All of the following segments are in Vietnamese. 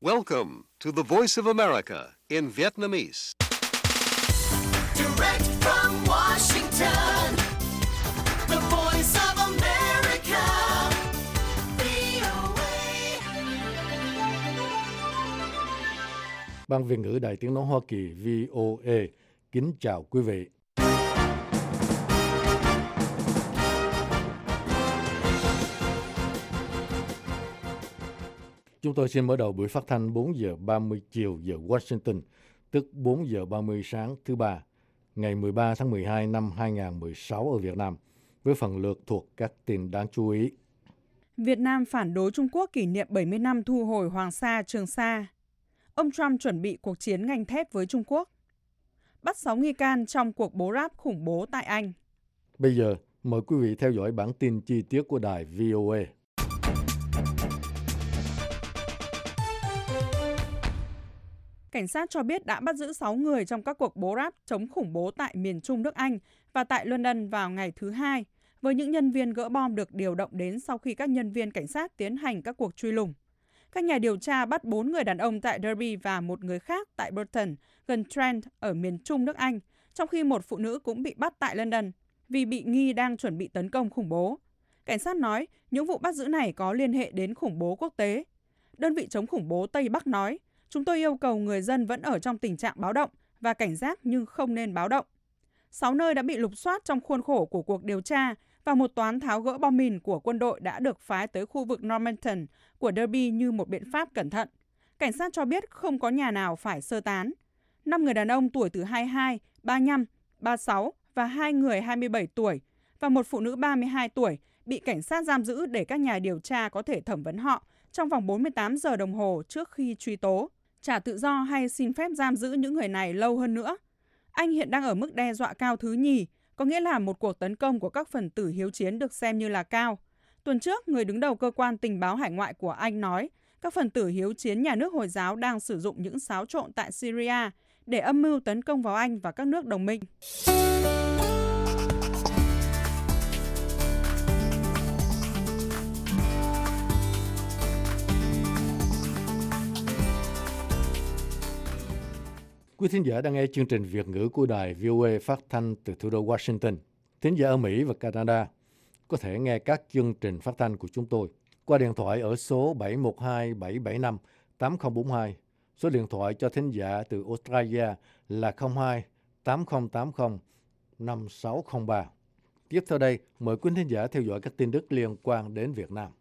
Welcome to the Voice of America in Vietnamese. Direct from Washington, the Voice of America, VOA. Ban Việt ngữ Đài Tiếng nói Hoa Kỳ VOA kính chào quý vị. Chúng tôi xin mở đầu buổi phát thanh 4 giờ 30 chiều giờ Washington, tức 4 giờ 30 sáng thứ Ba, ngày 13 tháng 12 năm 2016 ở Việt Nam, với phần lượt thuộc các tin đáng chú ý. Việt Nam phản đối Trung Quốc kỷ niệm 70 năm thu hồi Hoàng Sa, Trường Sa. Ông Trump chuẩn bị cuộc chiến ngành thép với Trung Quốc. Bắt 6 nghi can trong cuộc bố ráp khủng bố tại Anh. Bây giờ, mời quý vị theo dõi bản tin chi tiết của đài VOA. Cảnh sát cho biết đã bắt giữ 6 người trong các cuộc bố ráp chống khủng bố tại miền Trung nước Anh và tại London vào ngày thứ Hai, với những nhân viên gỡ bom được điều động đến sau khi các nhân viên cảnh sát tiến hành các cuộc truy lùng. Các nhà điều tra bắt 4 người đàn ông tại Derby và một người khác tại Burton, gần Trent ở miền Trung nước Anh, trong khi một phụ nữ cũng bị bắt tại London vì bị nghi đang chuẩn bị tấn công khủng bố. Cảnh sát nói những vụ bắt giữ này có liên hệ đến khủng bố quốc tế. Đơn vị chống khủng bố Tây Bắc nói, chúng tôi yêu cầu người dân vẫn ở trong tình trạng báo động và cảnh giác nhưng không nên báo động. 6 nơi đã bị lục soát trong khuôn khổ của cuộc điều tra và một toán tháo gỡ bom mìn của quân đội đã được phái tới khu vực Normanton của Derby như một biện pháp cẩn thận. Cảnh sát cho biết không có nhà nào phải sơ tán. 5 người đàn ông tuổi từ 22, 35, 36 và 2 người 27 tuổi và một phụ nữ 32 tuổi bị cảnh sát giam giữ để các nhà điều tra có thể thẩm vấn họ trong vòng 48 giờ đồng hồ trước khi truy tố, trả tự do hay xin phép giam giữ những người này lâu hơn nữa. Anh hiện đang ở mức đe dọa cao thứ nhì, có nghĩa là một cuộc tấn công của các phần tử hiếu chiến được xem như là cao. Tuần trước, người đứng đầu cơ quan tình báo hải ngoại của Anh nói các phần tử hiếu chiến nhà nước Hồi giáo đang sử dụng những xáo trộn tại Syria để âm mưu tấn công vào Anh và các nước đồng minh. Quý thính giả đang nghe chương trình Việt ngữ của đài VOA phát thanh từ thủ đô Washington. Thính giả ở Mỹ và Canada có thể nghe các chương trình phát thanh của chúng tôi qua điện thoại ở số 712-775-8042. Số điện thoại cho thính giả từ Australia là 02-8080-5603. Tiếp theo đây, mời quý thính giả theo dõi các tin tức liên quan đến Việt Nam.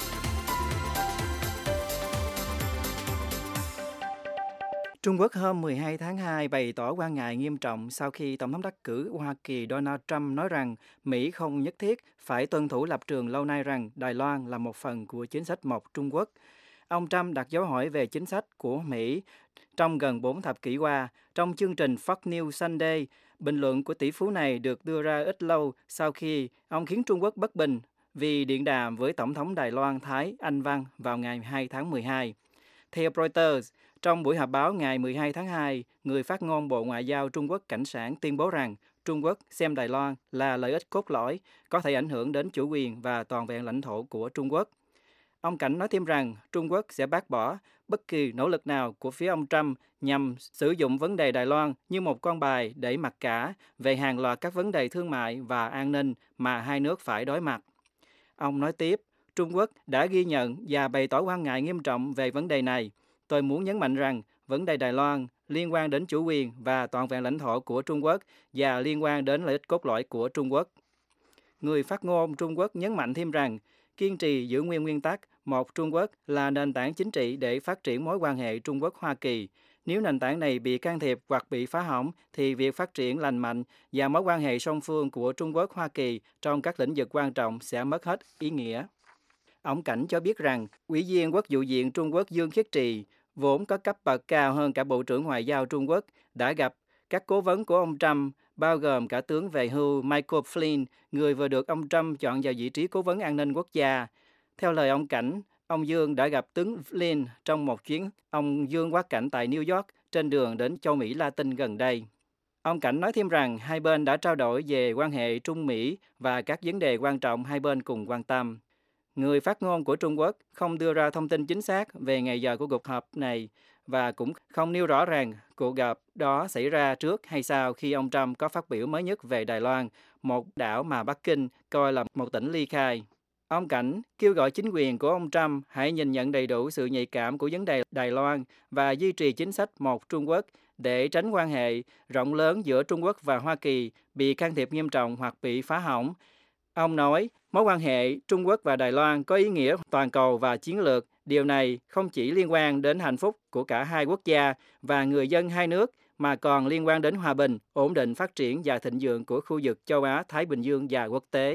Trung Quốc hôm 12 tháng 2 bày tỏ quan ngại nghiêm trọng sau khi Tổng thống đắc cử Hoa Kỳ Donald Trump nói rằng Mỹ không nhất thiết phải tuân thủ lập trường lâu nay rằng Đài Loan là một phần của chính sách một Trung Quốc. Ông Trump đặt dấu hỏi về chính sách của Mỹ trong gần 4 thập kỷ qua. Trong chương trình Fox News Sunday, bình luận của tỷ phú này được đưa ra ít lâu sau khi ông khiến Trung Quốc bất bình vì điện đàm với Tổng thống Đài Loan Thái Anh Văn vào ngày 2 tháng 12. Theo Reuters, trong buổi họp báo ngày 12 tháng 2, người phát ngôn Bộ Ngoại giao Trung Quốc Cảnh Sảng tuyên bố rằng Trung Quốc xem Đài Loan là lợi ích cốt lõi, có thể ảnh hưởng đến chủ quyền và toàn vẹn lãnh thổ của Trung Quốc. Ông Cảnh nói thêm rằng Trung Quốc sẽ bác bỏ bất kỳ nỗ lực nào của phía ông Trump nhằm sử dụng vấn đề Đài Loan như một con bài để mặc cả về hàng loạt các vấn đề thương mại và an ninh mà hai nước phải đối mặt. Ông nói tiếp, Trung Quốc đã ghi nhận và bày tỏ quan ngại nghiêm trọng về vấn đề này. Tôi muốn nhấn mạnh rằng vấn đề Đài Loan liên quan đến chủ quyền và toàn vẹn lãnh thổ của Trung Quốc và liên quan đến lợi ích cốt lõi của Trung Quốc. Người phát ngôn Trung Quốc nhấn mạnh thêm rằng kiên trì giữ nguyên nguyên tắc một Trung Quốc là nền tảng chính trị để phát triển mối quan hệ Trung Quốc-Hoa Kỳ. Nếu nền tảng này bị can thiệp hoặc bị phá hỏng, thì việc phát triển lành mạnh và mối quan hệ song phương của Trung Quốc-Hoa Kỳ trong các lĩnh vực quan trọng sẽ mất hết ý nghĩa. Ông Cảnh cho biết rằng, Ủy viên Quốc vụ viện Trung Quốc Dương Khiết Trì, vốn có cấp bậc cao hơn cả Bộ trưởng Ngoại giao Trung Quốc, đã gặp các cố vấn của ông Trump, bao gồm cả tướng về hưu Michael Flynn, người vừa được ông Trump chọn vào vị trí cố vấn an ninh quốc gia. Theo lời ông Cảnh, ông Dương đã gặp tướng Flynn trong một chuyến ông Dương quá cảnh tại New York trên đường đến châu Mỹ Latin gần đây. Ông Cảnh nói thêm rằng hai bên đã trao đổi về quan hệ Trung Mỹ và các vấn đề quan trọng hai bên cùng quan tâm. Người phát ngôn của Trung Quốc không đưa ra thông tin chính xác về ngày giờ của cuộc họp này và cũng không nêu rõ ràng cuộc gặp đó xảy ra trước hay sau khi ông Trump có phát biểu mới nhất về Đài Loan, một đảo mà Bắc Kinh coi là một tỉnh ly khai. Ông Cảnh kêu gọi chính quyền của ông Trump hãy nhìn nhận đầy đủ sự nhạy cảm của vấn đề Đài Loan và duy trì chính sách một Trung Quốc để tránh quan hệ rộng lớn giữa Trung Quốc và Hoa Kỳ bị can thiệp nghiêm trọng hoặc bị phá hỏng. Ông nói, mối quan hệ Trung Quốc và Đài Loan có ý nghĩa toàn cầu và chiến lược. Điều này không chỉ liên quan đến hạnh phúc của cả hai quốc gia và người dân hai nước, mà còn liên quan đến hòa bình, ổn định, phát triển và thịnh vượng của khu vực châu Á, Thái Bình Dương và quốc tế.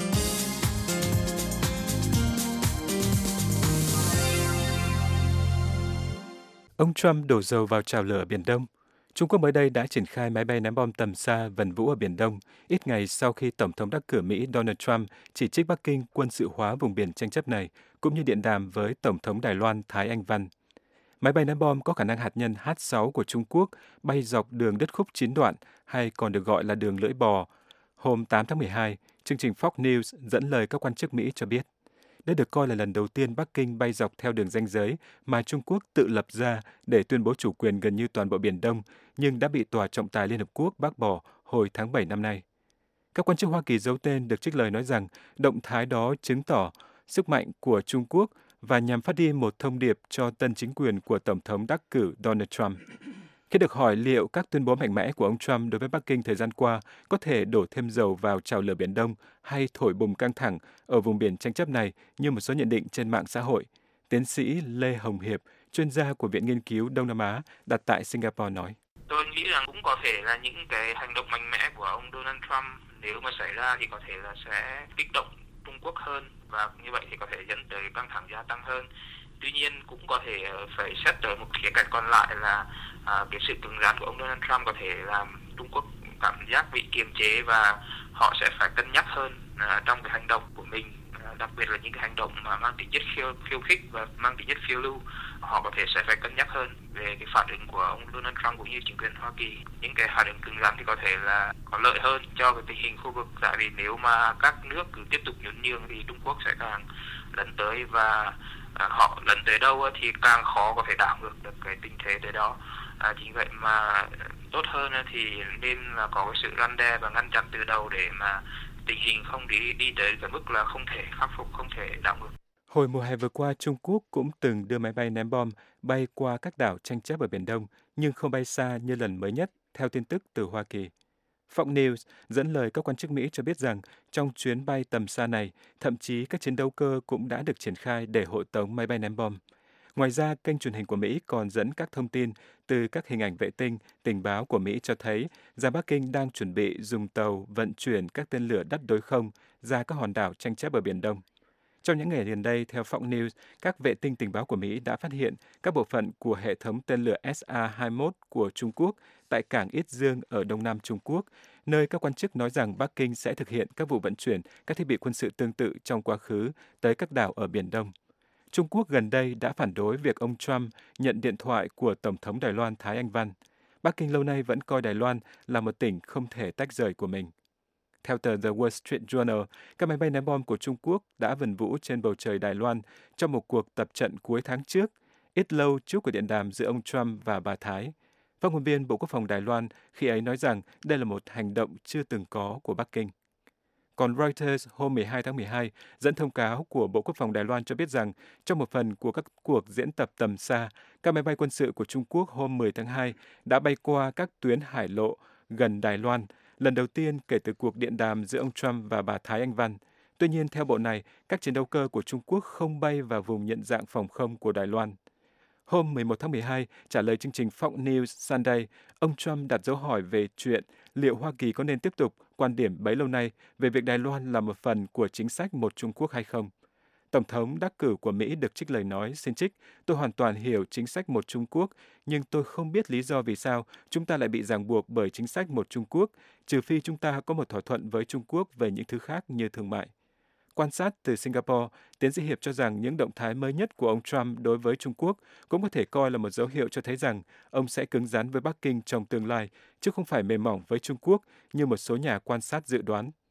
Ông Trump đổ dầu vào chảo lửa ở Biển Đông. Trung Quốc mới đây đã triển khai máy bay ném bom tầm xa vần vũ ở Biển Đông, ít ngày sau khi Tổng thống đắc cử Mỹ Donald Trump chỉ trích Bắc Kinh quân sự hóa vùng biển tranh chấp này, cũng như điện đàm với Tổng thống Đài Loan Thái Anh Văn. Máy bay ném bom có khả năng hạt nhân H-6 của Trung Quốc bay dọc đường đất khúc 9 đoạn, hay còn được gọi là đường lưỡi bò. Hôm 8 tháng 12, chương trình Fox News dẫn lời các quan chức Mỹ cho biết, đây được coi là lần đầu tiên Bắc Kinh bay dọc theo đường ranh giới mà Trung Quốc tự lập ra để tuyên bố chủ quyền gần như toàn bộ Biển Đông, nhưng đã bị Tòa trọng tài Liên Hợp Quốc bác bỏ hồi tháng 7 năm nay. Các quan chức Hoa Kỳ giấu tên được trích lời nói rằng động thái đó chứng tỏ sức mạnh của Trung Quốc và nhằm phát đi một thông điệp cho tân chính quyền của Tổng thống đắc cử Donald Trump. Khi được hỏi liệu các tuyên bố mạnh mẽ của ông Trump đối với Bắc Kinh thời gian qua có thể đổ thêm dầu vào chảo lửa Biển Đông hay thổi bùng căng thẳng ở vùng biển tranh chấp này như một số nhận định trên mạng xã hội, tiến sĩ Lê Hồng Hiệp, chuyên gia của Viện Nghiên cứu Đông Nam Á đặt tại Singapore nói. Tôi nghĩ rằng cũng có thể là những cái hành động mạnh mẽ của ông Donald Trump nếu mà xảy ra thì có thể là sẽ kích động Trung Quốc hơn, và như vậy thì có thể dẫn tới căng thẳng gia tăng hơn. Tuy nhiên cũng có thể phải xét ở một khía cạnh còn lại là cái sự cứng rắn của ông Donald Trump có thể làm Trung Quốc cảm giác bị kiềm chế và họ sẽ phải cân nhắc hơn trong cái hành động của mình, đặc biệt là những cái hành động mà mang tính chất khiêu khích và mang tính chất phiêu lưu. Họ có thể sẽ phải cân nhắc hơn về cái phản ứng của ông Donald Trump cũng như chính quyền Hoa Kỳ. Những cái phản ứng cứng rắn thì có thể là có lợi hơn cho cái tình hình khu vực, tại vì nếu mà các nước cứ tiếp tục nhún nhường thì Trung Quốc sẽ càng lấn tới, và họ lấn tới đâu thì càng khó có thể đảo ngược được cái tình thế tới đó. Chính vậy mà tốt hơn thì nên là có cái sự răn đe và ngăn chặn từ đầu để mà tình hình không đi tới cái mức là không thể khắc phục, không thể đảo ngược. Hồi mùa hè vừa qua, Trung Quốc cũng từng đưa máy bay ném bom bay qua các đảo tranh chấp ở Biển Đông, nhưng không bay xa như lần mới nhất, theo tin tức từ Hoa Kỳ. Fox News dẫn lời các quan chức Mỹ cho biết rằng trong chuyến bay tầm xa này, thậm chí các chiến đấu cơ cũng đã được triển khai để hộ tống máy bay ném bom. Ngoài ra, kênh truyền hình của Mỹ còn dẫn các thông tin từ các hình ảnh vệ tinh, tình báo của Mỹ cho thấy rằng Bắc Kinh đang chuẩn bị dùng tàu vận chuyển các tên lửa đắt đối không ra các hòn đảo tranh chấp ở Biển Đông. Trong những ngày gần đây, theo Fox News, các vệ tinh tình báo của Mỹ đã phát hiện các bộ phận của hệ thống tên lửa SA-21 của Trung Quốc tại cảng Ít Dương ở Đông Nam Trung Quốc, nơi các quan chức nói rằng Bắc Kinh sẽ thực hiện các vụ vận chuyển các thiết bị quân sự tương tự trong quá khứ tới các đảo ở Biển Đông. Trung Quốc gần đây đã phản đối việc ông Trump nhận điện thoại của Tổng thống Đài Loan Thái Anh Văn. Bắc Kinh lâu nay vẫn coi Đài Loan là một tỉnh không thể tách rời của mình. Theo tờ The Wall Street Journal, các máy bay ném bom của Trung Quốc đã vần vũ trên bầu trời Đài Loan trong một cuộc tập trận cuối tháng trước, ít lâu trước cuộc điện đàm giữa ông Trump và bà Thái. Phát ngôn viên Bộ Quốc phòng Đài Loan khi ấy nói rằng đây là một hành động chưa từng có của Bắc Kinh. Còn Reuters hôm 12 tháng 12 dẫn thông cáo của Bộ Quốc phòng Đài Loan cho biết rằng trong một phần của các cuộc diễn tập tầm xa, các máy bay quân sự của Trung Quốc hôm 10 tháng 2 đã bay qua các tuyến hải lộ gần Đài Loan, lần đầu tiên kể từ cuộc điện đàm giữa ông Trump và bà Thái Anh Văn. Tuy nhiên, theo bộ này, các chiến đấu cơ của Trung Quốc không bay vào vùng nhận dạng phòng không của Đài Loan. Hôm 11 tháng 12, trả lời chương trình Fox News Sunday, ông Trump đặt dấu hỏi về chuyện liệu Hoa Kỳ có nên tiếp tục quan điểm bấy lâu nay về việc Đài Loan là một phần của chính sách một Trung Quốc hay không. Tổng thống đắc cử của Mỹ được trích lời nói, xin trích, tôi hoàn toàn hiểu chính sách một Trung Quốc, nhưng tôi không biết lý do vì sao chúng ta lại bị ràng buộc bởi chính sách một Trung Quốc, trừ phi chúng ta có một thỏa thuận với Trung Quốc về những thứ khác như thương mại. Quan sát từ Singapore, tiến sĩ Hiệp cho rằng những động thái mới nhất của ông Trump đối với Trung Quốc cũng có thể coi là một dấu hiệu cho thấy rằng ông sẽ cứng rắn với Bắc Kinh trong tương lai, chứ không phải mềm mỏng với Trung Quốc như một số nhà quan sát dự đoán.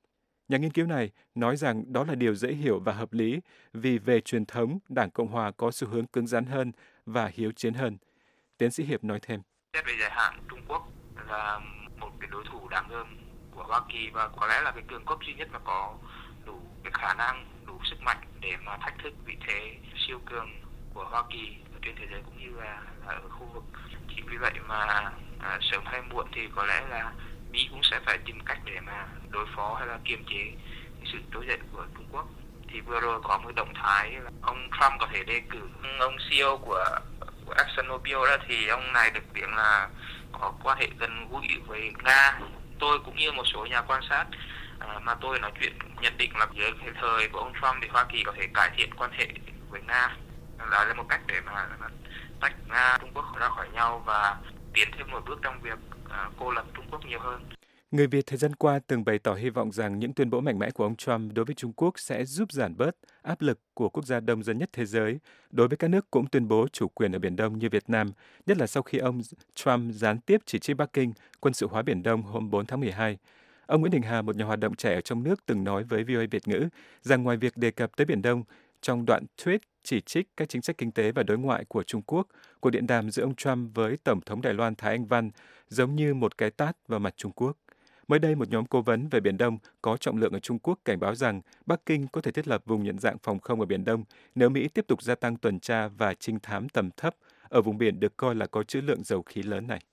Nhà nghiên cứu này nói rằng đó là điều dễ hiểu và hợp lý vì về truyền thống, Đảng Cộng hòa có xu hướng cứng rắn hơn và hiếu chiến hơn. Tiến sĩ Hiệp nói thêm. Xét về dài hạn, Trung Quốc là một cái đối thủ đáng gờm của Hoa Kỳ và có lẽ là cái cường quốc duy nhất mà có đủ cái khả năng, đủ sức mạnh để mà thách thức vị thế siêu cường của Hoa Kỳ ở trên thế giới cũng như là ở khu vực. Chính vì vậy mà sớm hay muộn thì có lẽ là Mỹ cũng sẽ phải tìm cách để mà đối phó hay là kiềm chế cái sự trỗi dậy của Trung Quốc. Thì vừa rồi có một động thái là ông Trump có thể đề cử ông CEO của ExxonMobil đó, thì ông này được tiếng là có quan hệ gần gũi với Nga. Tôi cũng như một số nhà quan sát mà tôi nói chuyện nhận định là dưới cái thời của ông Trump thì Hoa Kỳ có thể cải thiện quan hệ với Nga. Đó là một cách để mà tách Nga, Trung Quốc ra khỏi nhau và tiến thêm một bước trong việc cô lập Trung Quốc nhiều hơn. Người Việt thời gian qua từng bày tỏ hy vọng rằng những tuyên bố mạnh mẽ của ông Trump đối với Trung Quốc sẽ giúp giảm bớt áp lực của quốc gia đông dân nhất thế giới đối với các nước cũng tuyên bố chủ quyền ở Biển Đông như Việt Nam, nhất là sau khi ông Trump gián tiếp chỉ trích Bắc Kinh quân sự hóa Biển Đông hôm 4 tháng 12. Ông Nguyễn Đình Hà, một nhà hoạt động trẻ ở trong nước, từng nói với VOA Việt ngữ rằng ngoài việc đề cập tới Biển Đông, trong đoạn tweet chỉ trích các chính sách kinh tế và đối ngoại của Trung Quốc, cuộc điện đàm giữa ông Trump với Tổng thống Đài Loan Thái Anh Văn giống như một cái tát vào mặt Trung Quốc. Mới đây, một nhóm cố vấn về Biển Đông có trọng lượng ở Trung Quốc cảnh báo rằng Bắc Kinh có thể thiết lập vùng nhận dạng phòng không ở Biển Đông nếu Mỹ tiếp tục gia tăng tuần tra và trinh thám tầm thấp ở vùng biển được coi là có trữ lượng dầu khí lớn này.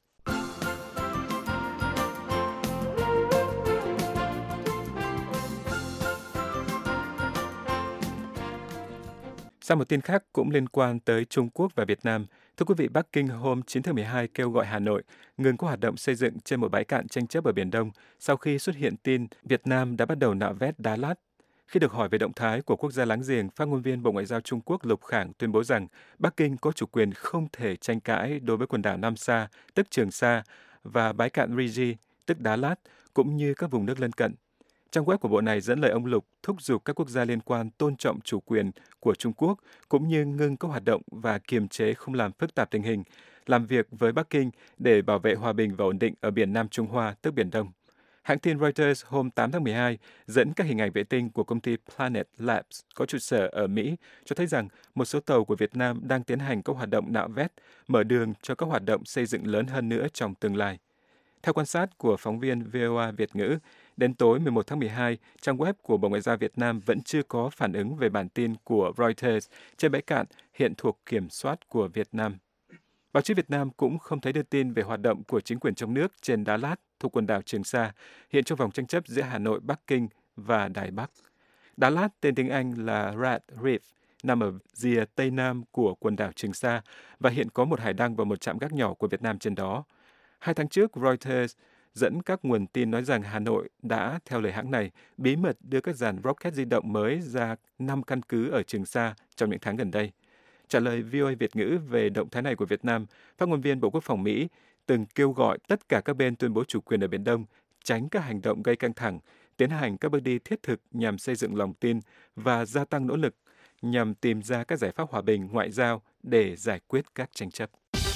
Sang một tin khác cũng liên quan tới Trung Quốc và Việt Nam. Thưa quý vị, Bắc Kinh hôm 9 tháng 12 kêu gọi Hà Nội ngừng các hoạt động xây dựng trên một bãi cạn tranh chấp ở Biển Đông sau khi xuất hiện tin Việt Nam đã bắt đầu nạo vét Đá Lát. Khi được hỏi về động thái của quốc gia láng giềng, phát ngôn viên Bộ Ngoại giao Trung Quốc Lục Khảng tuyên bố rằng Bắc Kinh có chủ quyền không thể tranh cãi đối với quần đảo Nam Sa, tức Trường Sa, và bãi cạn Riji, tức Đá Lát, cũng như các vùng nước lân cận. Trang web của Bộ này dẫn lời ông Lục thúc giục các quốc gia liên quan tôn trọng chủ quyền của Trung Quốc, cũng như ngưng các hoạt động và kiềm chế không làm phức tạp tình hình, làm việc với Bắc Kinh để bảo vệ hòa bình và ổn định ở biển Nam Trung Hoa, tức Biển Đông. Hãng tin Reuters hôm 8 tháng 12 dẫn các hình ảnh vệ tinh của công ty Planet Labs có trụ sở ở Mỹ cho thấy rằng một số tàu của Việt Nam đang tiến hành các hoạt động nạo vét, mở đường cho các hoạt động xây dựng lớn hơn nữa trong tương lai. Theo quan sát của phóng viên VOA Việt ngữ, đến tối 11 tháng 12, trang web của Bộ Ngoại giao Việt Nam vẫn chưa có phản ứng về bản tin của Reuters trên bãi cạn hiện thuộc kiểm soát của Việt Nam. Báo chí Việt Nam cũng không thấy đưa tin về hoạt động của chính quyền trong nước trên Đá Lát thuộc quần đảo Trường Sa, hiện trong vòng tranh chấp giữa Hà Nội, Bắc Kinh và Đài Bắc. Đá Lát tên tiếng Anh là Rat Reef, nằm ở rìa Tây Nam của quần đảo Trường Sa và hiện có một hải đăng và một trạm gác nhỏ của Việt Nam trên đó. 2 tháng trước, Reuters dẫn các nguồn tin nói rằng Hà Nội đã, theo lời hãng này, bí mật đưa các dàn rocket di động mới ra 5 căn cứ ở Trường Sa trong những tháng gần đây. Trả lời VOA Việt ngữ về động thái này của Việt Nam, phát ngôn viên Bộ Quốc phòng Mỹ từng kêu gọi tất cả các bên tuyên bố chủ quyền ở Biển Đông tránh các hành động gây căng thẳng, tiến hành các bước đi thiết thực nhằm xây dựng lòng tin và gia tăng nỗ lực nhằm tìm ra các giải pháp hòa bình ngoại giao để giải quyết các tranh chấp.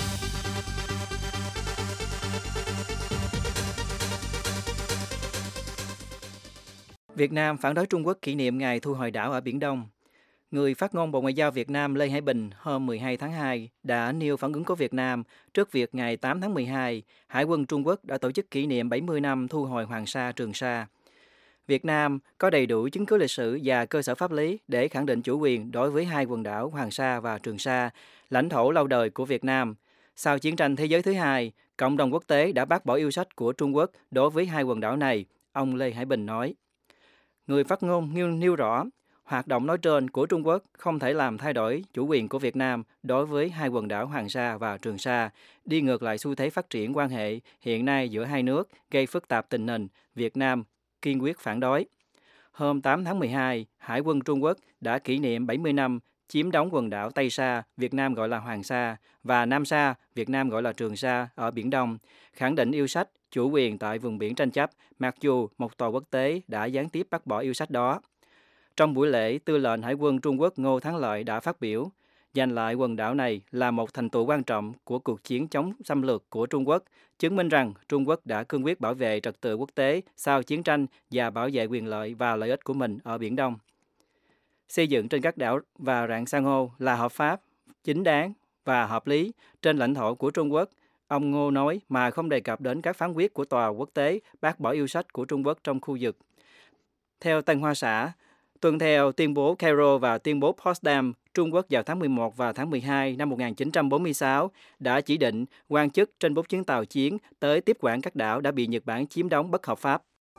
Việt Nam phản đối Trung Quốc kỷ niệm ngày thu hồi đảo ở Biển Đông. Người phát ngôn Bộ Ngoại giao Việt Nam Lê Hải Bình hôm 12 tháng 2 đã nêu phản ứng của Việt Nam trước việc ngày 8 tháng 12, Hải quân Trung Quốc đã tổ chức kỷ niệm 70 năm thu hồi Hoàng Sa, Trường Sa. Việt Nam có đầy đủ chứng cứ lịch sử và cơ sở pháp lý để khẳng định chủ quyền đối với hai quần đảo Hoàng Sa và Trường Sa, lãnh thổ lâu đời của Việt Nam. Sau chiến tranh thế giới thứ hai, cộng đồng quốc tế đã bác bỏ yêu sách của Trung Quốc đối với hai quần đảo này, ông Lê Hải Bình nói. Người phát ngôn nêu rõ, hoạt động nói trên của Trung Quốc không thể làm thay đổi chủ quyền của Việt Nam đối với hai quần đảo Hoàng Sa và Trường Sa, đi ngược lại xu thế phát triển quan hệ hiện nay giữa hai nước, gây phức tạp tình hình, Việt Nam kiên quyết phản đối. Hôm 8 tháng 12, Hải quân Trung Quốc đã kỷ niệm 70 năm chiếm đóng quần đảo Tây Sa, Việt Nam gọi là Hoàng Sa, và Nam Sa, Việt Nam gọi là Trường Sa ở Biển Đông, khẳng định yêu sách, chủ quyền tại vùng biển tranh chấp, mặc dù một tòa quốc tế đã gián tiếp bác bỏ yêu sách đó. Trong buổi lễ, Tư lệnh Hải quân Trung Quốc Ngô Thắng Lợi đã phát biểu, Giành lại quần đảo này là một thành tựu quan trọng của cuộc chiến chống xâm lược của Trung Quốc, chứng minh rằng Trung Quốc đã cương quyết bảo vệ trật tự quốc tế sau chiến tranh và bảo vệ quyền lợi và lợi ích của mình ở Biển Đông. Xây dựng trên các đảo và rạn san hô là hợp pháp, chính đáng và hợp lý trên lãnh thổ của Trung Quốc, ông Ngô nói, mà không đề cập đến các phán quyết của Tòa quốc tế bác bỏ yêu sách của Trung Quốc trong khu vực. Theo Tân Hoa Xã, tuân theo tuyên bố Cairo và tuyên bố Potsdam, Trung Quốc vào tháng 11 và tháng 12 năm 1946 đã chỉ định quan chức trên 4 chuyến tàu chiến tới tiếp quản các đảo đã bị Nhật Bản chiếm đóng bất hợp pháp.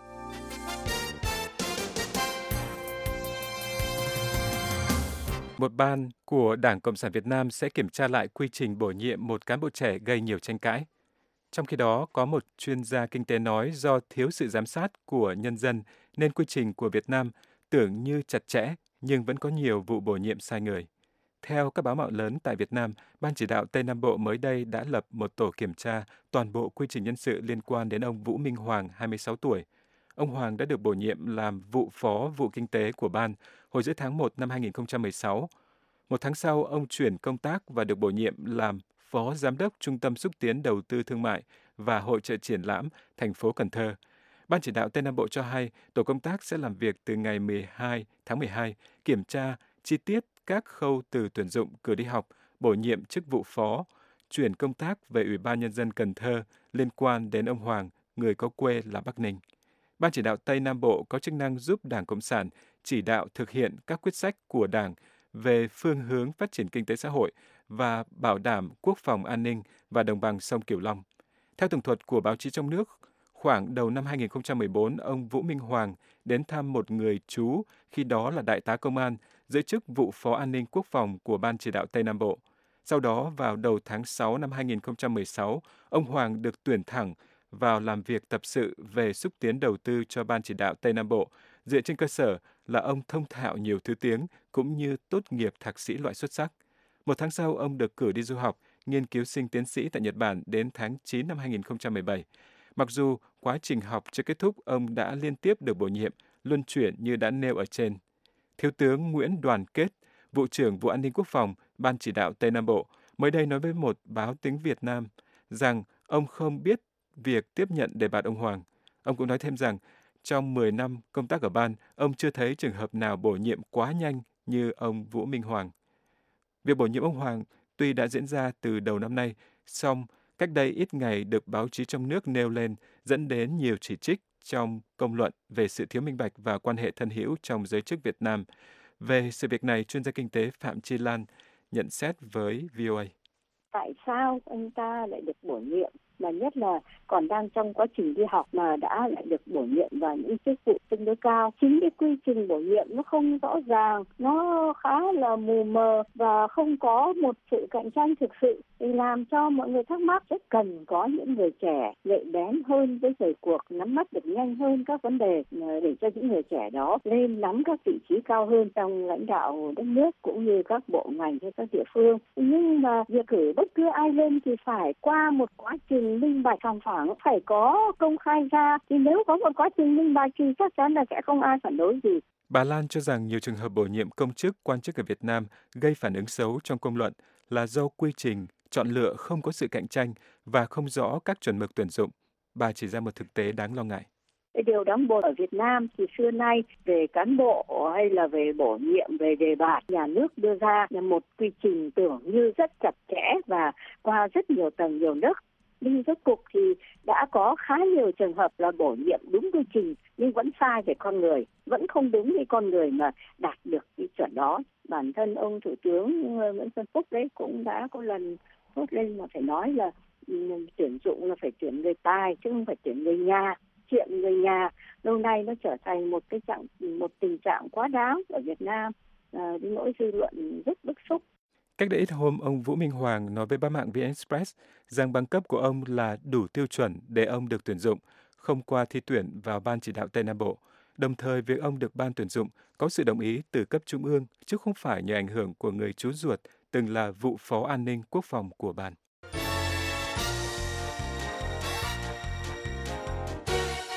Một ban của Đảng Cộng sản Việt Nam sẽ kiểm tra lại quy trình bổ nhiệm một cán bộ trẻ gây nhiều tranh cãi. Trong khi đó, có một chuyên gia kinh tế nói do thiếu sự giám sát của nhân dân nên quy trình của Việt Nam tưởng như chặt chẽ nhưng vẫn có nhiều vụ bổ nhiệm sai người. Theo các báo mạo lớn tại Việt Nam, Ban chỉ đạo Tây Nam Bộ mới đây đã lập một tổ kiểm tra toàn bộ quy trình nhân sự liên quan đến ông Vũ Minh Hoàng, 26 tuổi. Ông Hoàng đã được bổ nhiệm làm vụ phó vụ kinh tế của Ban hồi giữa tháng 1 năm 2016. Một tháng sau, ông chuyển công tác và được bổ nhiệm làm Phó Giám đốc Trung tâm Xúc tiến Đầu tư Thương mại và Hội chợ triển lãm thành phố Cần Thơ. Ban chỉ đạo Tây Nam Bộ cho hay tổ công tác sẽ làm việc từ ngày 12 tháng 12, kiểm tra chi tiết các khâu từ tuyển dụng, cử đi học, bổ nhiệm chức vụ phó, chuyển công tác về Ủy ban Nhân dân Cần Thơ liên quan đến ông Hoàng, người có quê là Bắc Ninh. Ban chỉ đạo Tây Nam Bộ có chức năng giúp Đảng Cộng sản chỉ đạo thực hiện các quyết sách của Đảng về phương hướng phát triển kinh tế xã hội và bảo đảm quốc phòng an ninh và đồng bằng sông Cửu Long. Theo tường thuật của báo chí trong nước, khoảng đầu năm 2014, ông Vũ Minh Hoàng đến thăm một người chú, khi đó là đại tá công an, giữ chức vụ Phó An ninh Quốc phòng của Ban chỉ đạo Tây Nam Bộ. Sau đó, vào đầu tháng 6 năm 2016, ông Hoàng được tuyển thẳng vào làm việc tập sự về xúc tiến đầu tư cho Ban chỉ đạo Tây Nam Bộ, dựa trên cơ sở là ông thông thạo nhiều thứ tiếng cũng như tốt nghiệp thạc sĩ loại xuất sắc. Một tháng sau, ông được cử đi du học, nghiên cứu sinh tiến sĩ tại Nhật Bản đến tháng 9 năm 2017. Mặc dù quá trình học chưa kết thúc, ông đã liên tiếp được bổ nhiệm, luân chuyển như đã nêu ở trên. Thiếu tướng Nguyễn Đoàn Kết, Vụ trưởng Vụ An ninh Quốc phòng, Ban chỉ đạo Tây Nam Bộ, mới đây nói với một báo tiếng Việt Nam rằng ông không biết việc tiếp nhận đề bạt ông Hoàng. Ông cũng nói thêm rằng, trong 10 năm công tác ở Ban, ông chưa thấy trường hợp nào bổ nhiệm quá nhanh như ông Vũ Minh Hoàng. Việc bổ nhiệm ông Hoàng tuy đã diễn ra từ đầu năm nay, song cách đây ít ngày được báo chí trong nước nêu lên dẫn đến nhiều chỉ trích trong công luận về sự thiếu minh bạch và quan hệ thân hữu trong giới chức Việt Nam. Về sự việc này, chuyên gia kinh tế Phạm Chi Lan nhận xét với VOA. Tại sao anh ta lại được bổ nhiệm, mà nhất là còn đang trong quá trình đi học mà đã lại được bổ nhiệm vào những chức vụ tương đối cao. Chính cái quy trình bổ nhiệm nó không rõ ràng, nó khá là mù mờ và không có một sự cạnh tranh thực sự, thì làm cho mọi người thắc mắc. Rất cần có những người trẻ nhạy bén hơn với thời cuộc, nắm bắt được nhanh hơn các vấn đề để cho những người trẻ đó lên nắm các vị trí cao hơn trong lãnh đạo đất nước cũng như các bộ ngành hay các địa phương. Nhưng mà việc cử bất cứ ai lên thì phải qua một quá trình minh bạch sòng phẳng, phải có công khai ra. Thì nếu có một quá trình minh bạch thì chắc chắn là sẽ không ai phản đối gì. Bà Lan cho rằng nhiều trường hợp bổ nhiệm công chức, quan chức ở Việt Nam gây phản ứng xấu trong công luận là do quy trình chọn lựa không có sự cạnh tranh và không rõ các chuẩn mực tuyển dụng. Bà chỉ ra một thực tế đáng lo ngại. Cái điều đáng buồn ở Việt Nam thì xưa nay về cán bộ hay là về bổ nhiệm, về đề bạt, nhà nước đưa ra là một quy trình tưởng như rất chặt chẽ và qua rất nhiều tầng nhiều nấc. Nhưng rốt cuộc thì đã có khá nhiều trường hợp là bổ nhiệm đúng quy trình nhưng vẫn sai về con người, vẫn không đúng với con người mà đạt được cái chuẩn đó. Bản thân ông Thủ tướng Nguyễn Xuân Phúc đấy cũng đã có lần thốt lên mà phải nói là tuyển dụng là phải tuyển người tài chứ không phải tuyển người nhà. Chuyện người nhà lâu nay nó trở thành một tình trạng quá đáng ở Việt Nam, đến nỗi dư luận rất bức xúc. Cách đây ít hôm, ông Vũ Minh Hoàng nói với báo mạng VN Express rằng bằng cấp của ông là đủ tiêu chuẩn để ông được tuyển dụng, không qua thi tuyển vào Ban chỉ đạo Tây Nam Bộ. Đồng thời, việc ông được Ban tuyển dụng có sự đồng ý từ cấp trung ương, chứ không phải nhờ ảnh hưởng của người chú ruột từng là vụ Phó An ninh Quốc phòng của Ban.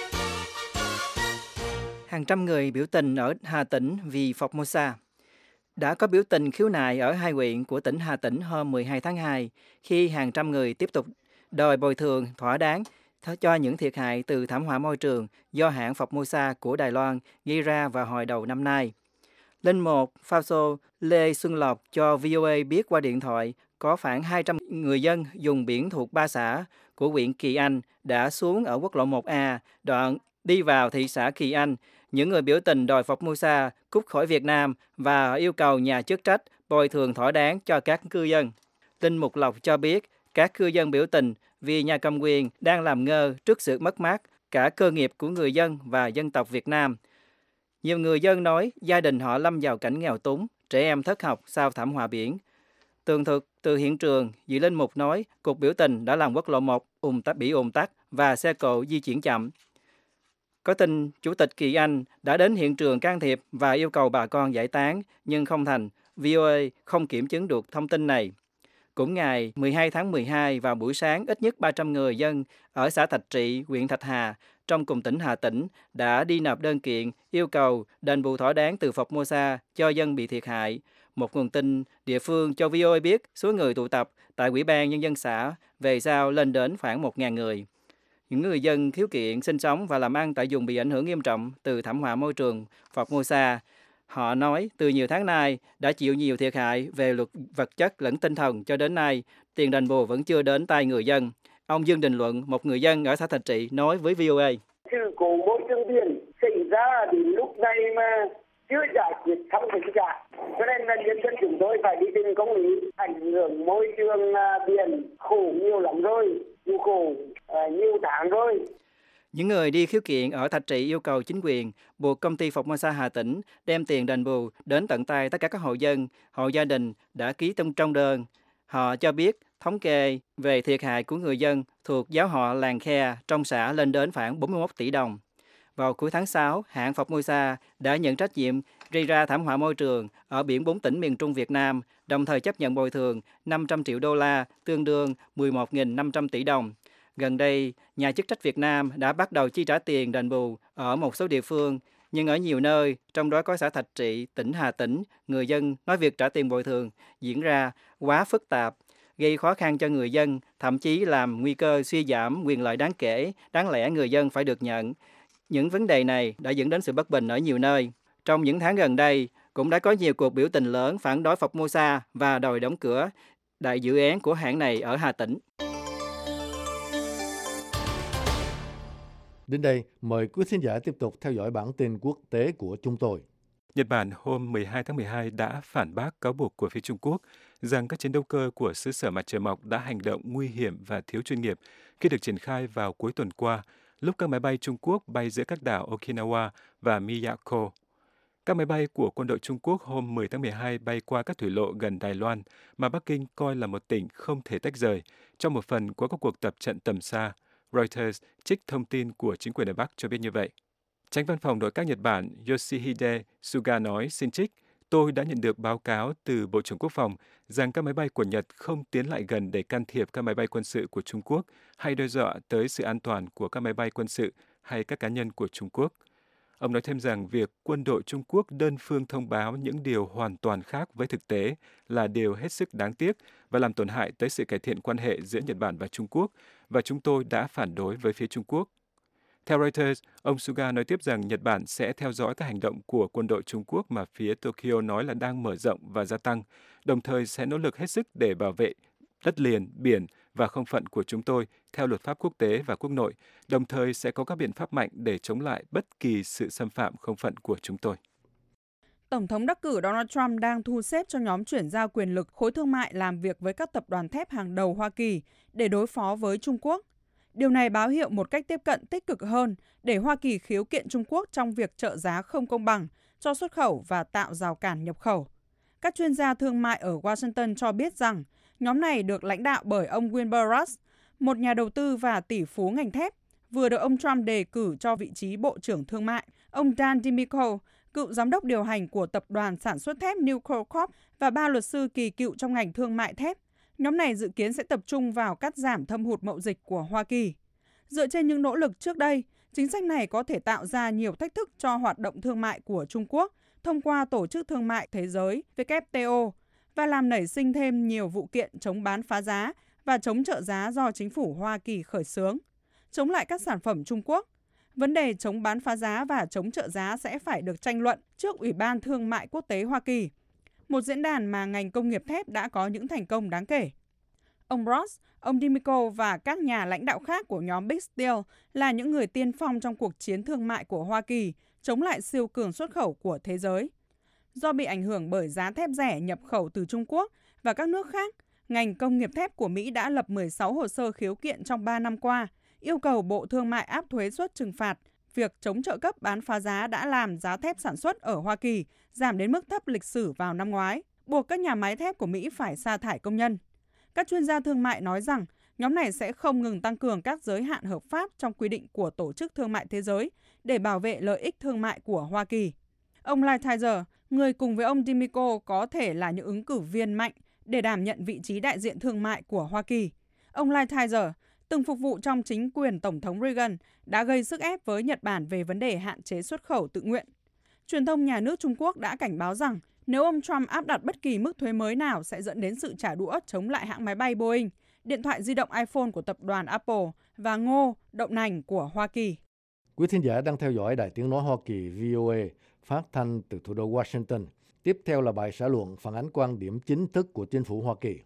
Hàng trăm người biểu tình ở Hà Tĩnh vì Formosa. đã có biểu tình khiếu nại ở hai huyện của tỉnh Hà Tĩnh hôm 12 tháng 2 khi hàng trăm người tiếp tục đòi bồi thường thỏa đáng cho những thiệt hại từ thảm họa môi trường do hãng Formosa của Đài Loan gây ra vào hồi đầu năm nay. Linh mục Phao Lê Xuân Lộc cho VOA biết qua điện thoại có khoảng 200 người dân dùng biển thuộc 3 xã của huyện Kỳ Anh đã xuống ở quốc lộ 1A, đoạn đi vào thị xã Kỳ Anh. Những người biểu tình đòi Formosa cút khỏi Việt Nam và yêu cầu nhà chức trách bồi thường thỏa đáng cho các cư dân. Linh mục Lộc cho biết các cư dân biểu tình vì nhà cầm quyền đang làm ngơ trước sự mất mát cả cơ nghiệp của người dân và dân tộc Việt Nam. Nhiều người dân nói gia đình họ lâm vào cảnh nghèo túng, trẻ em thất học sau thảm họa biển. Tường thuật từ hiện trường, vị linh mục nói cuộc biểu tình đã làm quốc lộ 1 bị ùn tắc và xe cộ di chuyển chậm. Có tin Chủ tịch Kỳ Anh đã đến hiện trường can thiệp và yêu cầu bà con giải tán, nhưng không thành. VOA không kiểm chứng được thông tin này. Cũng ngày 12 tháng 12 vào buổi sáng, ít nhất 300 người dân ở xã Thạch Trị, huyện Thạch Hà, trong cùng tỉnh Hà Tĩnh đã đi nộp đơn kiện yêu cầu đền bù thỏa đáng từ Formosa cho dân bị thiệt hại. Một nguồn tin địa phương cho VOA biết số người tụ tập tại Ủy ban Nhân dân xã về sau lên đến khoảng 1.000 người. Những người dân khiếu kiện sinh sống và làm ăn tại vùng bị ảnh hưởng nghiêm trọng từ thảm họa môi trường Formosa. Họ nói từ nhiều tháng nay đã chịu nhiều thiệt hại về vật chất lẫn tinh thần cho đến nay, tiền đền bù vẫn chưa đến tay người dân. Ông Dương Đình Luận, một người dân ở xã Thạch Trị, nói với VOA. Sự cố môi trường biển xảy ra đến lúc này mà chưa giải quyết xong tình trạng. Cho nên là nhân dân chúng tôi phải đi tìm công lý. Ảnh hưởng môi trường biển khổ nhiều lắm rồi, nhiều khổ nhiều tháng rồi. Những người đi khiếu kiện ở Thạch Trị yêu cầu chính quyền buộc công ty Formosa Hà Tĩnh đem tiền đền bù đến tận tay tất cả các hộ dân, hộ gia đình đã ký trong đơn. Họ cho biết thống kê về thiệt hại của người dân thuộc giáo họ Làng Khe trong xã lên đến khoảng 41 tỷ đồng. Vào cuối tháng 6, hãng Formosa đã nhận trách nhiệm gây ra thảm họa môi trường ở biển 4 tỉnh miền Trung Việt Nam, đồng thời chấp nhận bồi thường 500 triệu đô la, tương đương 11.500 tỷ đồng. Gần đây, nhà chức trách Việt Nam đã bắt đầu chi trả tiền đền bù ở một số địa phương, nhưng ở nhiều nơi, trong đó có xã Thạch Trị, tỉnh Hà Tĩnh, người dân nói việc trả tiền bồi thường diễn ra quá phức tạp, gây khó khăn cho người dân, thậm chí làm nguy cơ suy giảm quyền lợi đáng kể, đáng lẽ người dân phải được nhận. Những vấn đề này đã dẫn đến sự bất bình ở nhiều nơi. Trong những tháng gần đây, cũng đã có nhiều cuộc biểu tình lớn phản đối Formosa và đòi đóng cửa đại dự án của hãng này ở Hà Tĩnh. Đến đây, mời quý thính giả tiếp tục theo dõi bản tin quốc tế của chúng tôi. Nhật Bản hôm 12 tháng 12 đã phản bác cáo buộc của phía Trung Quốc rằng các chiến đấu cơ của xứ sở mặt trời mọc đã hành động nguy hiểm và thiếu chuyên nghiệp khi được triển khai vào cuối tuần qua, lúc các máy bay Trung Quốc bay giữa các đảo Okinawa và Miyako. Các máy bay của quân đội Trung Quốc hôm 10 tháng 12 bay qua các thủy lộ gần Đài Loan mà Bắc Kinh coi là một tỉnh không thể tách rời trong một phần của các cuộc tập trận tầm xa. Reuters trích thông tin của chính quyền Đài Bắc cho biết như vậy. Chánh văn phòng nội các Nhật Bản Yoshihide Suga nói, xin trích, tôi đã nhận được báo cáo từ Bộ trưởng Quốc phòng rằng các máy bay của Nhật không tiến lại gần để can thiệp các máy bay quân sự của Trung Quốc hay đe dọa tới sự an toàn của các máy bay quân sự hay các cá nhân của Trung Quốc. Ông nói thêm rằng việc quân đội Trung Quốc đơn phương thông báo những điều hoàn toàn khác với thực tế là điều hết sức đáng tiếc và làm tổn hại tới sự cải thiện quan hệ giữa Nhật Bản và Trung Quốc, và chúng tôi đã phản đối với phía Trung Quốc. Theo Reuters, ông Suga nói tiếp rằng Nhật Bản sẽ theo dõi các hành động của quân đội Trung Quốc mà phía Tokyo nói là đang mở rộng và gia tăng, đồng thời sẽ nỗ lực hết sức để bảo vệ đất liền, biển và không phận của chúng tôi theo luật pháp quốc tế và quốc nội, đồng thời sẽ có các biện pháp mạnh để chống lại bất kỳ sự xâm phạm không phận của chúng tôi. Tổng thống đắc cử Donald Trump đang thu xếp cho nhóm chuyển giao quyền lực khối thương mại làm việc với các tập đoàn thép hàng đầu Hoa Kỳ để đối phó với Trung Quốc. Điều này báo hiệu một cách tiếp cận tích cực hơn để Hoa Kỳ khiếu kiện Trung Quốc trong việc trợ giá không công bằng cho xuất khẩu và tạo rào cản nhập khẩu. Các chuyên gia thương mại ở Washington cho biết rằng nhóm này được lãnh đạo bởi ông Wilbur Ross, một nhà đầu tư và tỷ phú ngành thép, vừa được ông Trump đề cử cho vị trí Bộ trưởng Thương mại. Ông Dan DiMicco, cựu giám đốc điều hành của tập đoàn sản xuất thép Nucor Corp và 3 luật sư kỳ cựu trong ngành thương mại thép. Nhóm này dự kiến sẽ tập trung vào cắt giảm thâm hụt mậu dịch của Hoa Kỳ. Dựa trên những nỗ lực trước đây, chính sách này có thể tạo ra nhiều thách thức cho hoạt động thương mại của Trung Quốc thông qua Tổ chức Thương mại Thế giới WTO và làm nảy sinh thêm nhiều vụ kiện chống bán phá giá và chống trợ giá do chính phủ Hoa Kỳ khởi xướng, chống lại các sản phẩm Trung Quốc. Vấn đề chống bán phá giá và chống trợ giá sẽ phải được tranh luận trước Ủy ban Thương mại Quốc tế Hoa Kỳ, một diễn đàn mà ngành công nghiệp thép đã có những thành công đáng kể. Ông Ross, ông DiMicco và các nhà lãnh đạo khác của nhóm Big Steel là những người tiên phong trong cuộc chiến thương mại của Hoa Kỳ chống lại siêu cường xuất khẩu của thế giới. Do bị ảnh hưởng bởi giá thép rẻ nhập khẩu từ Trung Quốc và các nước khác, ngành công nghiệp thép của Mỹ đã lập 16 hồ sơ khiếu kiện trong 3 năm qua, yêu cầu Bộ Thương mại áp thuế suất trừng phạt việc chống trợ cấp bán phá giá đã làm giá thép sản xuất ở Hoa Kỳ giảm đến mức thấp lịch sử vào năm ngoái, buộc các nhà máy thép của Mỹ phải sa thải công nhân. Các chuyên gia thương mại nói rằng nhóm này sẽ không ngừng tăng cường các giới hạn hợp pháp trong quy định của Tổ chức Thương mại Thế giới để bảo vệ lợi ích thương mại của Hoa Kỳ. Ông Lighthizer, người cùng với ông DiMicco có thể là những ứng cử viên mạnh để đảm nhận vị trí đại diện thương mại của Hoa Kỳ. Ông Lighthizer, từng phục vụ trong chính quyền Tổng thống Reagan, đã gây sức ép với Nhật Bản về vấn đề hạn chế xuất khẩu tự nguyện. Truyền thông nhà nước Trung Quốc đã cảnh báo rằng nếu ông Trump áp đặt bất kỳ mức thuế mới nào sẽ dẫn đến sự trả đũa chống lại hãng máy bay Boeing, điện thoại di động iPhone của tập đoàn Apple và ngô, đậu nành của Hoa Kỳ. Quý thính giả đang theo dõi Đài Tiếng Nói Hoa Kỳ VOA phát thanh từ thủ đô Washington. Tiếp theo là bài xã luận phản ánh quan điểm chính thức của chính phủ Hoa Kỳ.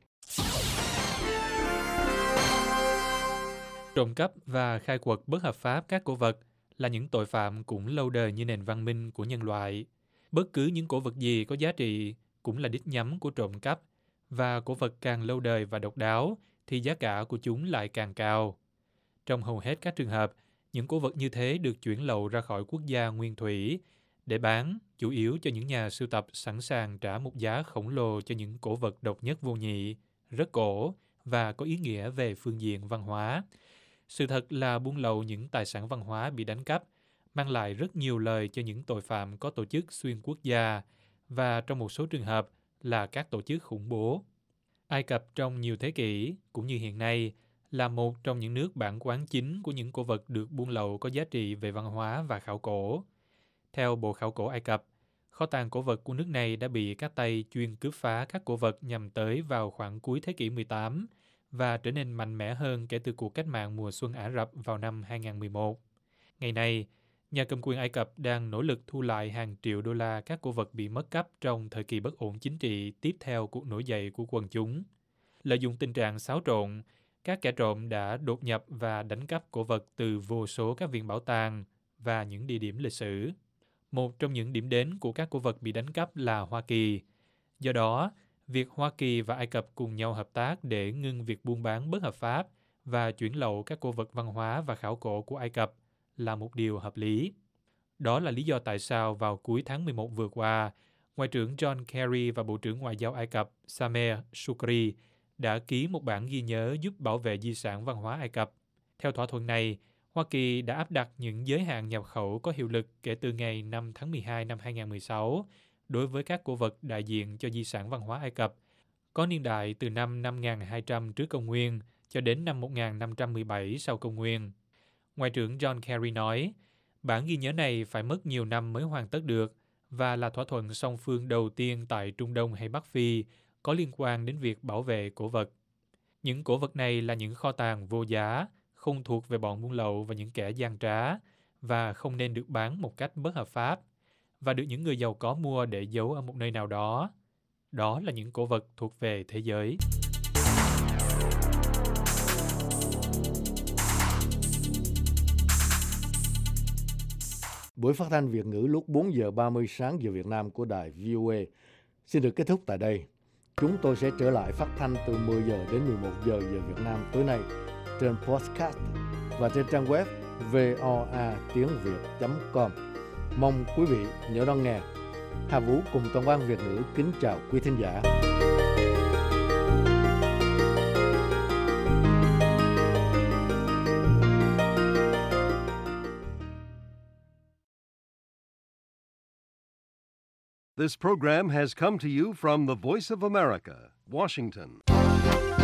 Trộm cắp và khai quật bất hợp pháp các cổ vật là những tội phạm cũng lâu đời như nền văn minh của nhân loại. Bất cứ những cổ vật gì có giá trị cũng là đích nhắm của trộm cắp, và cổ vật càng lâu đời và độc đáo thì giá cả của chúng lại càng cao. Trong hầu hết các trường hợp, những cổ vật như thế được chuyển lậu ra khỏi quốc gia nguyên thủy để bán, chủ yếu cho những nhà sưu tập sẵn sàng trả một giá khổng lồ cho những cổ vật độc nhất vô nhị, rất cổ và có ý nghĩa về phương diện văn hóa. Sự thật là buôn lậu những tài sản văn hóa bị đánh cắp mang lại rất nhiều lời cho những tội phạm có tổ chức xuyên quốc gia và trong một số trường hợp là các tổ chức khủng bố. Ai Cập trong nhiều thế kỷ, cũng như hiện nay, là một trong những nước bản quán chính của những cổ vật được buôn lậu có giá trị về văn hóa và khảo cổ. Theo Bộ Khảo cổ Ai Cập, kho tàng cổ vật của nước này đã bị các tay chuyên cướp phá các cổ vật nhằm tới vào khoảng cuối thế kỷ 18 và trở nên mạnh mẽ hơn kể từ cuộc cách mạng mùa xuân Ả Rập vào năm 2011. Ngày nay, nhà cầm quyền Ai Cập đang nỗ lực thu lại hàng triệu đô la các cổ vật bị mất cắp trong thời kỳ bất ổn chính trị tiếp theo cuộc nổi dậy của quần chúng. Lợi dụng tình trạng xáo trộn, các kẻ trộm đã đột nhập và đánh cắp cổ vật từ vô số các viện bảo tàng và những địa điểm lịch sử. Một trong những điểm đến của các cổ vật bị đánh cắp là Hoa Kỳ. Do đó, việc Hoa Kỳ và Ai Cập cùng nhau hợp tác để ngưng việc buôn bán bất hợp pháp và chuyển lậu các cổ vật văn hóa và khảo cổ của Ai Cập là một điều hợp lý. Đó là lý do tại sao vào cuối tháng 11 vừa qua, Ngoại trưởng John Kerry và Bộ trưởng Ngoại giao Ai Cập Sameh Shoukry đã ký một bản ghi nhớ giúp bảo vệ di sản văn hóa Ai Cập. Theo thỏa thuận này, Hoa Kỳ đã áp đặt những giới hạn nhập khẩu có hiệu lực kể từ ngày 5 tháng 12 năm 2016 đối với các cổ vật đại diện cho di sản văn hóa Ai Cập, có niên đại từ năm 5200 trước công nguyên cho đến năm 1517 sau công nguyên. Ngoại trưởng John Kerry nói, bản ghi nhớ này phải mất nhiều năm mới hoàn tất được và là thỏa thuận song phương đầu tiên tại Trung Đông hay Bắc Phi có liên quan đến việc bảo vệ cổ vật. Những cổ vật này là những kho tàng vô giá, không thuộc về bọn buôn lậu và những kẻ gian trá, và không nên được bán một cách bất hợp pháp, và được những người giàu có mua để giấu ở một nơi nào đó. Đó là những cổ vật thuộc về thế giới. Buổi phát thanh Việt ngữ lúc 4 giờ 30 sáng giờ Việt Nam của đài VOA xin được kết thúc tại đây. Chúng tôi sẽ trở lại phát thanh từ 10 giờ đến 11 giờ giờ Việt Nam tối nay trên podcast và trên trang web voatiếngviet.com. Mong quý vị nhớ đón nghe. Hà Vũ cùng toàn ban Việt ngữ kính chào quý thính giả. This program has come to you from the Voice of America, Washington.